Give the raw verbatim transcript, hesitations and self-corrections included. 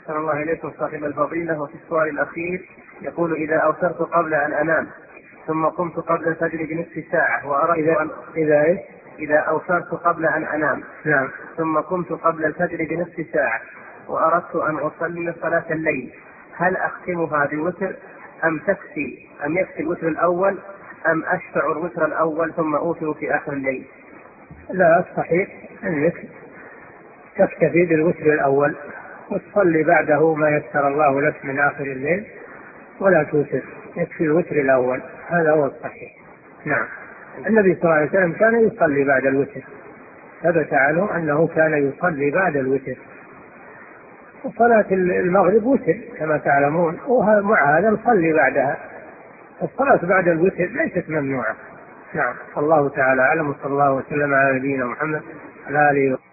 أحسن الله إليكم صاحب الفضيلة. وفي السؤال الأخير يقول: إذا أوترت قبل أن أنام ثم قمت قبل الفجر بنصف ساعة وأردت إذا أن إذا إيه؟ إذا أوترت قبل أن أنام نعم. ثم قمت قبل الفجر بنصف ساعة وأردت أن أصلي صلاة الليل، هل أختمها بوتر أم تكفي أم يكفي الوتر الأول أم أشفع الوتر الأول ثم أوتر في آخر الليل؟ لا، الصحيح أنك تكتفي بالوتر الأول وتصلي بعده ما يسر الله لك من آخر الليل ولا توتر، يكفي الوتر الأول، هذا هو الصحيح. نعم. النبي صلى الله عليه وسلم كان يصلي بعد الوتر، ثبت عنه أنه كان يصلي بعد الوتر. وصلاة المغرب وتر كما تعلمون، ومع هذا نصلي بعدها. الصلاة بعد الوتر ليست ممنوعة. نعم. الله تعالى أعلم، وصلى الله وسلم على نبينا محمد وعلى آله.